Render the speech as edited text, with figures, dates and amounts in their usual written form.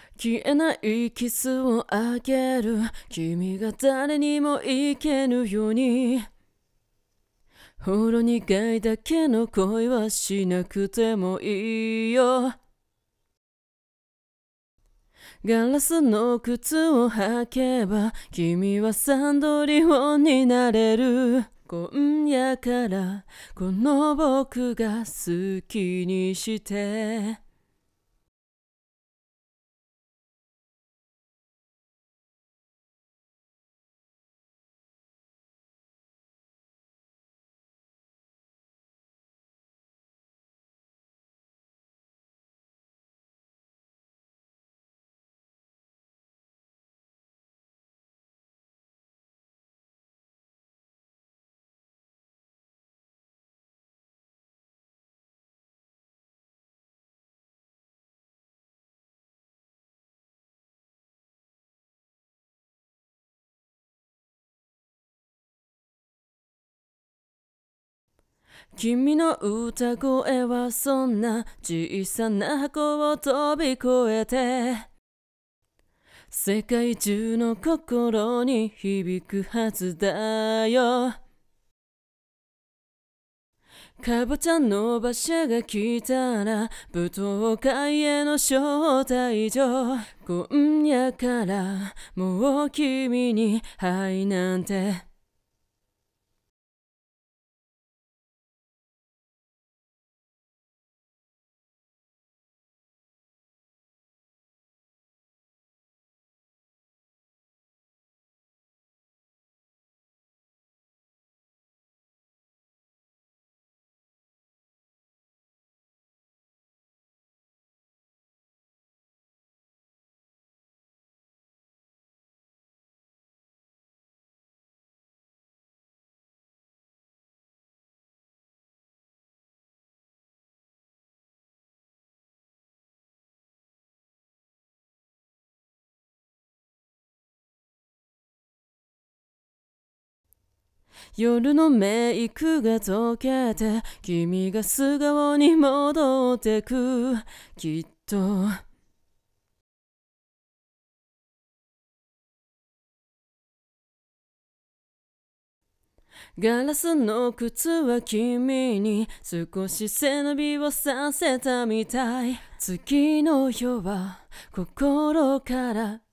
消えないキスをあげる。君が誰にもいけぬように。ほろ苦いだけの恋はしなくてもいいよ。ガラスの靴を履けば君はサンドリオンになれる。今夜からこの僕が好きにして。君の歌声はそんな小さな箱を飛び越えて世界中の心に響くはずだよ。かぼちゃの馬車が来たら舞踏会への招待状。今夜からもう君に愛なんて。夜のメイクが溶けて君が素顔に戻ってく。きっとガラスの靴は君に少し背伸びをさせたみたい。次の夜は心から